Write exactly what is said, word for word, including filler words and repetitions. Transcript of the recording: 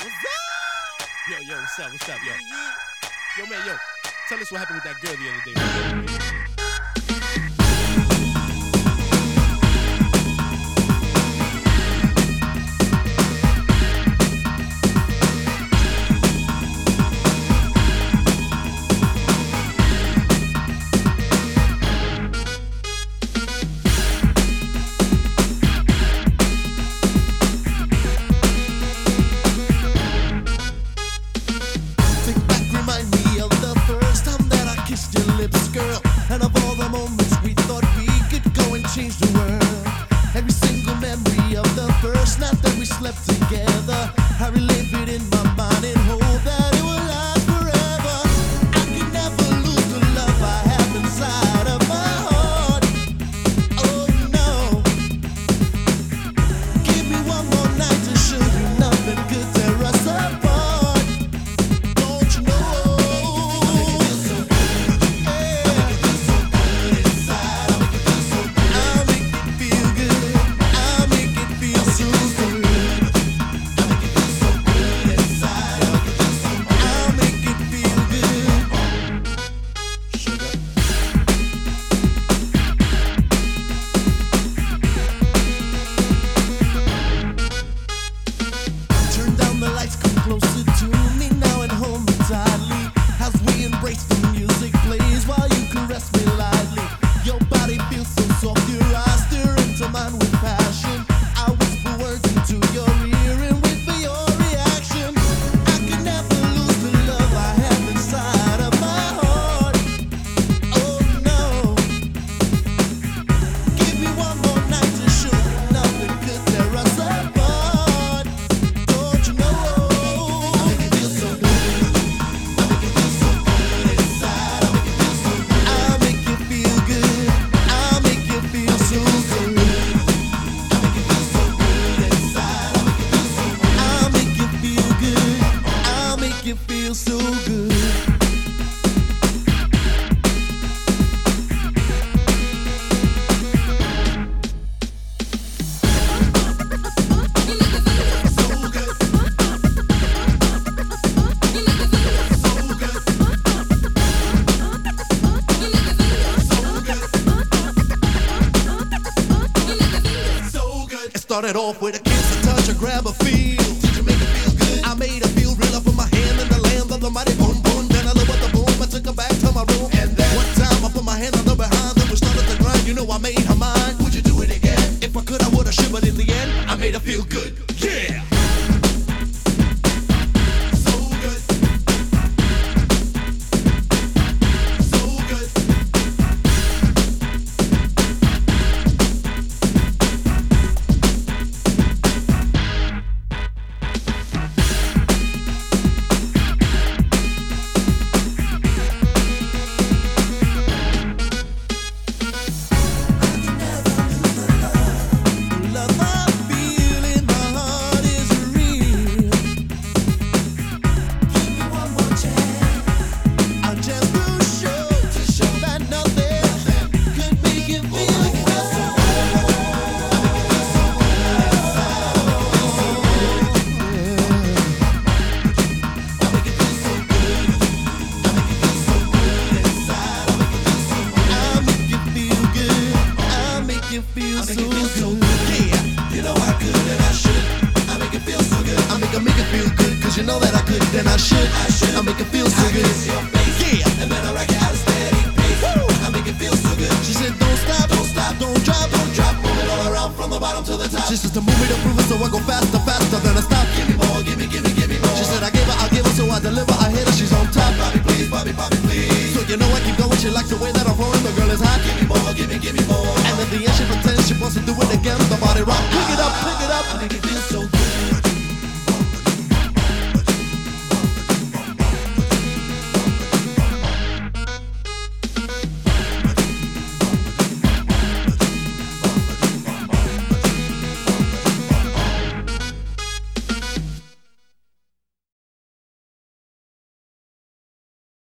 Yo, yo, what's up, what's up, yo? Yo, man, yo, tell us what happened with that girl the other day, man. Girl, and of all the moments we thought we could go and change the world, every single memory of the first night that we slept together, I relive it in my mind and hope that it will last forever. I can never lose the love I have inside of my heart. Oh no, give me one more night to show you nothing could tear us apart. Don't you know? Closer to me now and hold me tightly as we embrace the music plays while you caress me lightly. Your body feels so soft, your eyes stare into mine with passion. I whisper words into your ear and wait for your reaction. I can never lose the love I have inside of my heart. Oh no, give me one more night to show you nothing could tear us apart. Don't you know? You feel so good. It started off with a kiss, a touch, a grab, a feel. Did you make it feel good? I made her feel real. I put my hand in the land of the mighty boom boom. Then I looked at the boom, I took her back to my room. And then one time I put my hand on her behind, then we started to grind. You know I made her mine. Would you do it again? If I could, I would have shivered in the end. I made her feel good. Yeah. You feel so good. Yeah, you know I could and I should. I make it feel so good. I make it make it feel good, cause you know that I could and I should. I should. I make it feel so good. Your face. Yeah, and then I rock it at a steady pace. Woo! I make it feel so good. She said don't stop, don't stop, don't drop, don't drop. Move it all around from the bottom to the top. She says to move it to prove it, so I go faster, faster than I stop. Give me more, give me, give me, give me more. She said I gave her, I give her, so I deliver. I hit her, she's on top. Bobby please, Bobby, Bobby please. So you know I keep going, she likes the way that I'm rolling. The girl is hot. Give me more, give me, give me more. And at the end she pretends she wants to do it again. The body rock, pick it up, pick it up.